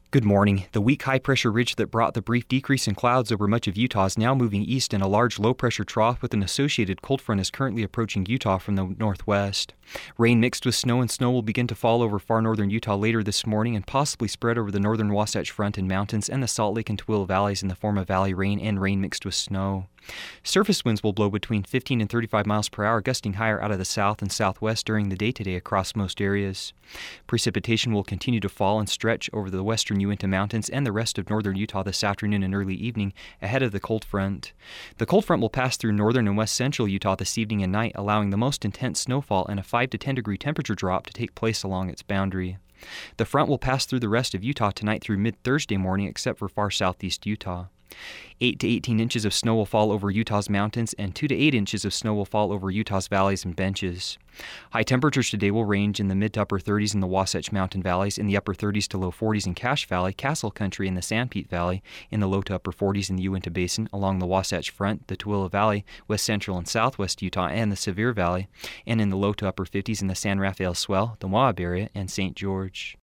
Good morning. The weak high-pressure ridge that brought the brief decrease in clouds over much of Utah is now moving east in a large low-pressure trough with an associated cold front is currently approaching Utah from the northwest. Rain mixed with snow and snow will begin to fall over far northern Utah later this morning and possibly spread over the northern Wasatch Front and mountains and the Salt Lake and Tooele valleys in the form of valley rain and rain mixed with snow. Surface winds will blow between 15 and 35 miles per hour, gusting higher out of the south and southwest during the day today across most areas. Precipitation will continue to fall and stretch over the western Uinta Mountains and the rest of northern Utah this afternoon and early evening ahead of the cold front. The cold front will pass through northern and west central Utah this evening and night, allowing the most intense snowfall and a 5 to 10 degree temperature drop to take place along its boundary. The front will pass through the rest of Utah tonight through mid-Thursday morning except for far southeast Utah. 8 to 18 inches of snow will fall over Utah's mountains, and 2 to 8 inches of snow will fall over Utah's valleys and benches. High temperatures today will range in the mid to upper 30s in the Wasatch Mountain valleys, in the upper 30s to low 40s in Cache Valley, Castle Country, and the Sanpete Valley, in the low to upper 40s in the Uinta Basin, along the Wasatch Front, the Tooele Valley, west central and southwest Utah, and the Sevier Valley, and in the low to upper 50s in the San Rafael Swell, the Moab area, and St. George.